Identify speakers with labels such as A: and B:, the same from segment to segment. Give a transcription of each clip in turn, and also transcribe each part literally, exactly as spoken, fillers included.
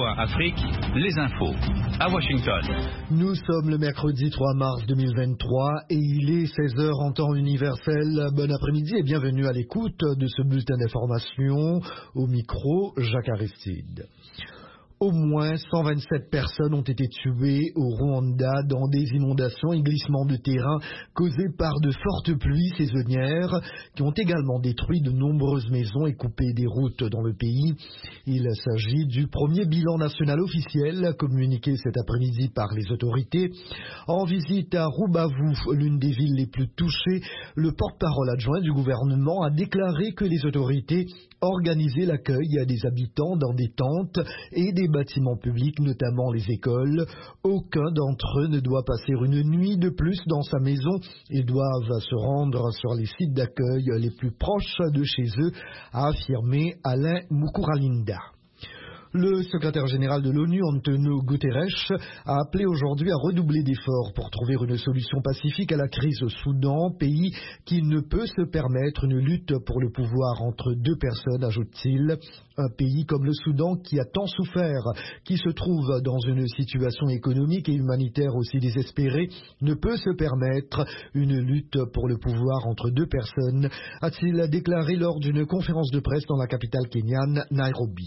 A: O A Afrique, les infos, à Washington.
B: Nous sommes le mercredi trois mars deux mille vingt-trois et il est seize heures en temps universel. Bon après-midi et bienvenue à l'écoute de ce bulletin d'information. Au micro, Jacques Aristide. Au moins cent vingt-sept personnes ont été tuées au Rwanda dans des inondations et glissements de terrain causés par de fortes pluies saisonnières qui ont également détruit de nombreuses maisons et coupé des routes dans le pays. Il s'agit du premier bilan national officiel communiqué cet après-midi par les autorités. En visite à Rubavu, l'une des villes les plus touchées, le porte-parole adjoint du gouvernement a déclaré que les autorités organisaient l'accueil des habitants dans des tentes et des bâtiments publics, notamment les écoles. Aucun d'entre eux ne doit passer une nuit de plus dans sa maison. Ils doivent se rendre sur les sites d'accueil les plus proches de chez eux, a affirmé Alain Mukuralinda. Le secrétaire général de l'ONU, Antonio Guterres, a appelé aujourd'hui à redoubler d'efforts pour trouver une solution pacifique à la crise au Soudan, pays qui ne peut se permettre une lutte pour le pouvoir entre deux personnes, ajoute-t-il. Un pays comme le Soudan qui a tant souffert, qui se trouve dans une situation économique et humanitaire aussi désespérée, ne peut se permettre une lutte pour le pouvoir entre deux personnes, a-t-il déclaré lors d'une conférence de presse dans la capitale kenyane, Nairobi.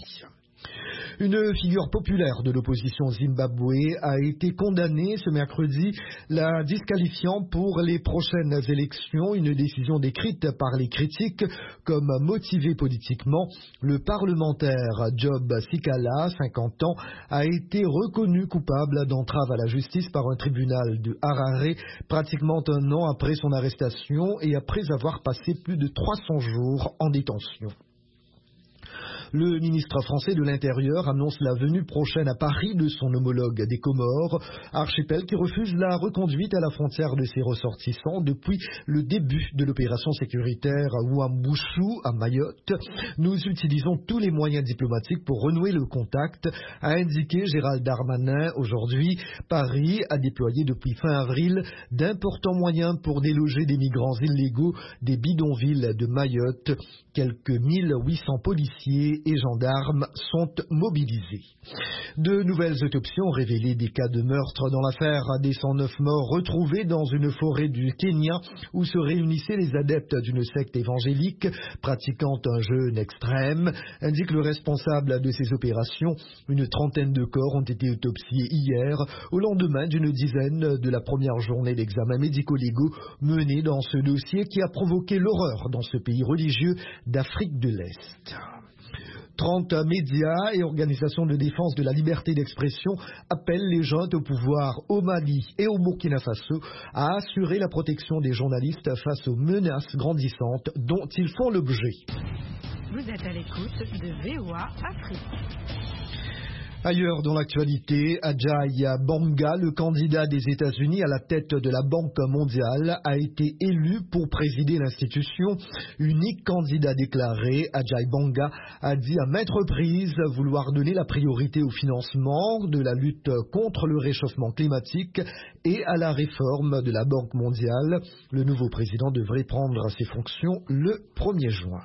B: Une figure populaire de l'opposition zimbabwe a été condamnée ce mercredi, la disqualifiant pour les prochaines élections, une décision décrite par les critiques comme motivée politiquement. Le parlementaire Job Sikala, cinquante ans, a été reconnu coupable d'entrave à la justice par un tribunal de Harare pratiquement un an après son arrestation et après avoir passé plus de trois cents jours en détention. Le ministre français de l'Intérieur annonce la venue prochaine à Paris de son homologue des Comores, archipel qui refuse la reconduite à la frontière de ses ressortissants depuis le début de l'opération sécuritaire Wambushu à Mayotte. Nous utilisons tous les moyens diplomatiques pour renouer le contact, a indiqué Gérald Darmanin aujourd'hui. Paris a déployé depuis fin avril d'importants moyens pour déloger des migrants illégaux des bidonvilles de Mayotte. Quelques mille huit cents policiers et gendarmes sont mobilisés. De nouvelles autopsies ont révélé des cas de meurtre dans l'affaire des cent neuf morts retrouvés dans une forêt du Kenya où se réunissaient les adeptes d'une secte évangélique pratiquant un jeûne extrême, indique le responsable de ces opérations. Une trentaine de corps ont été autopsiés hier au lendemain d'une dizaine de la première journée d'examens médico-légaux menés dans ce dossier qui a provoqué l'horreur dans ce pays religieux d'Afrique de l'Est. trente médias et organisations de défense de la liberté d'expression appellent les juntes au pouvoir au Mali et au Burkina Faso à assurer la protection des journalistes face aux menaces grandissantes dont ils font l'objet.
C: Vous êtes à l'écoute de V O A Afrique.
B: Ailleurs dans l'actualité, Ajay Banga, le candidat des États-Unis à la tête de la Banque mondiale, a été élu pour présider l'institution. Unique candidat déclaré, Ajay Banga a dit à maintes reprises vouloir donner la priorité au financement de la lutte contre le réchauffement climatique et à la réforme de la Banque mondiale. Le nouveau président devrait prendre ses fonctions le premier juin.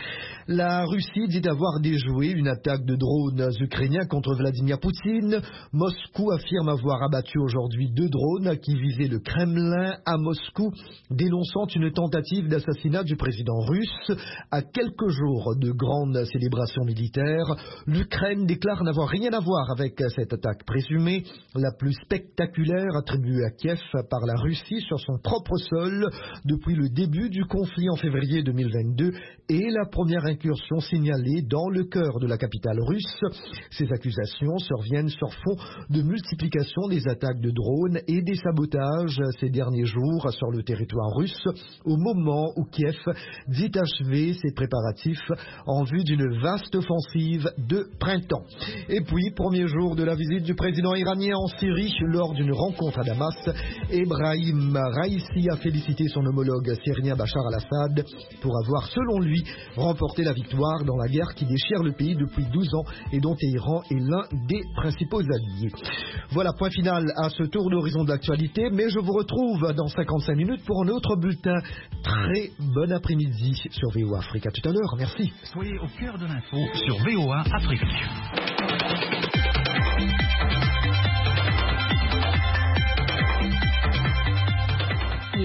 B: La Russie dit avoir déjoué une attaque de drones ukrainiens contre Vladimir Poutine. Moscou affirme avoir abattu aujourd'hui deux drones qui visaient le Kremlin à Moscou, dénonçant une tentative d'assassinat du président russe. À quelques jours de grandes célébrations militaires, l'Ukraine déclare n'avoir rien à voir avec cette attaque présumée, la plus spectaculaire attribuée à Kiev par la Russie sur son propre sol depuis le début du conflit en février deux mille vingt-deux et la première incursion signalée dans le cœur de la capitale russe. Ces accusations surviennent sur fond de multiplication des attaques de drones et des sabotages ces derniers jours sur le territoire russe, au moment où Kiev dit achever ses préparatifs en vue d'une vaste offensive de printemps. Et puis, premier jour de la visite du président iranien en Syrie, lors d'une rencontre à Damas, Ebrahim Raïssi a félicité son homologue syrien Bachar al-Assad pour avoir, selon lui, remporté la victoire dans la guerre qui déchire le pays depuis douze ans et dont Téhéran est l'un des principaux alliés. Voilà, point final à ce tour d'horizon de l'actualité, mais je vous retrouve dans cinquante-cinq minutes pour un autre bulletin. Très bon après-midi sur V O A Afrique. À tout à l'heure, merci.
A: Soyez au cœur de l'info sur V O A Afrique.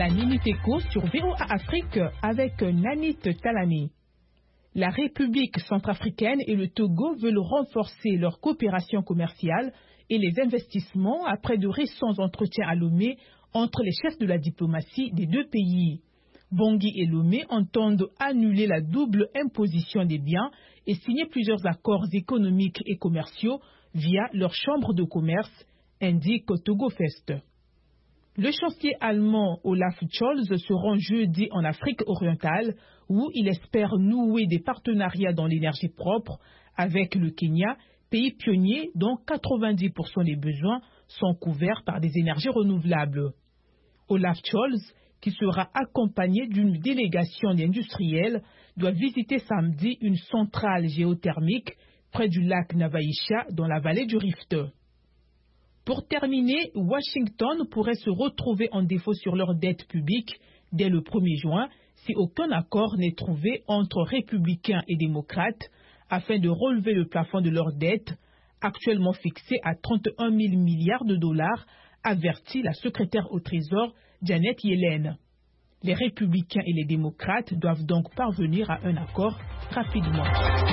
D: la Minute Éco sur V O A Afrique avec Nanit Talani. La République centrafricaine et le Togo veulent renforcer leur coopération commerciale et les investissements après de récents entretiens à Lomé entre les chefs de la diplomatie des deux pays. Bangui et Lomé entendent annuler la double imposition des biens et signer plusieurs accords économiques et commerciaux via leur chambre de commerce, indique TogoFest. Le chancelier allemand Olaf Scholz se rend jeudi en Afrique orientale où il espère nouer des partenariats dans l'énergie propre avec le Kenya, pays pionnier dont quatre-vingt-dix pour cent des besoins sont couverts par des énergies renouvelables. Olaf Scholz, qui sera accompagné d'une délégation d'industriels, doit visiter samedi une centrale géothermique près du lac Navaisha dans la vallée du Rift. Pour terminer, Washington pourrait se retrouver en défaut sur leur dette publique dès le premier juin si aucun accord n'est trouvé entre républicains et démocrates afin de relever le plafond de leur dette, actuellement fixé à trente et un mille milliards de dollars, avertit la secrétaire au Trésor Janet Yellen. Les républicains et les démocrates doivent donc parvenir à un accord rapidement.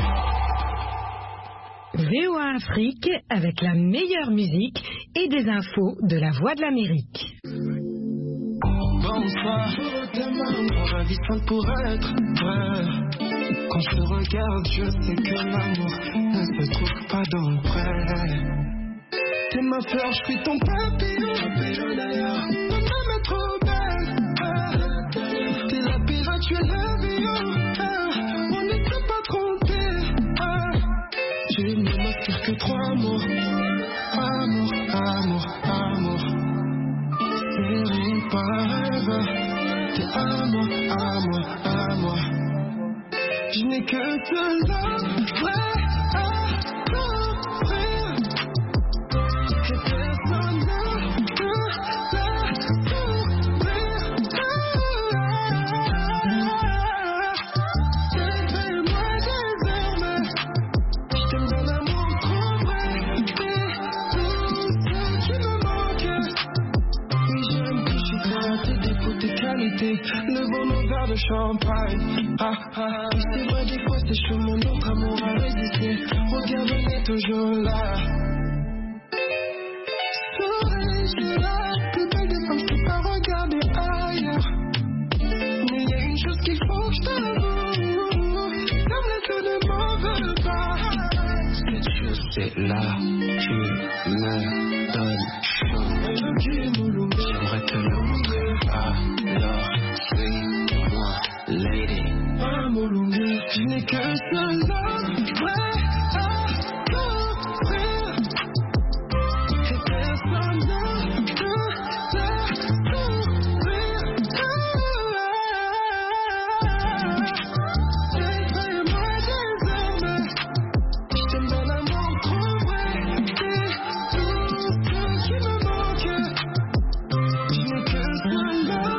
C: V O A Afrique avec la meilleure musique et des infos de la Voix de l'Amérique.
E: Bonsoir, ravissante pour être vrai. Quand je te regarde, je sais que l'amour ne se trouve pas dans le prêt. T'es ma fleur, je suis ton papillon. Papillon d'ailleurs, ta femme est trop belle. T'es la pirate, tu es l'avion. On n'était pas trompés. Tu ne m'inspires que trois mots. Amour, amour, amour. Série par rêve. T'es amour, amour, amour. Je n'ai que cela, vrai. Levons nos verres de champagne. Ah ah, c'est vrai, des fois c'est chaud, mon autre amour a résisté. Regarde, on est toujours là. Serais-je là? Plus belle des femmes, je peux pas regarder ailleurs. Mais il y a une chose qu'il faut que je t'avoue. Comme les feux ne m'en veulent pas. Cette chose, c'est là, tu me donnes chaud. J'aimerais te le montrer. Alors, suis-moi, lady. Ah, mon longer, je n'ai que cela, vrai à t'offrir. Et personne ne peut t'offrir. Laisse-moi désormais. Je t'aime d'un amour trop vrai. C'est tout ce qui me manque. Je n'ai que cela.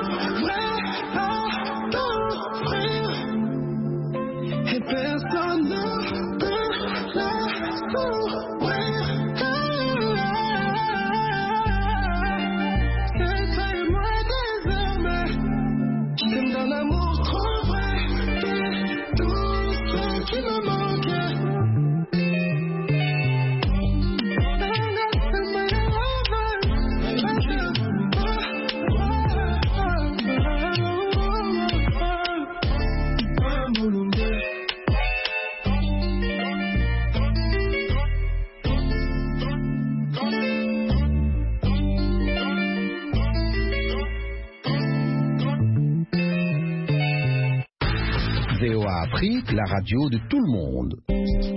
F: V O A Afrique, la radio de tout le monde.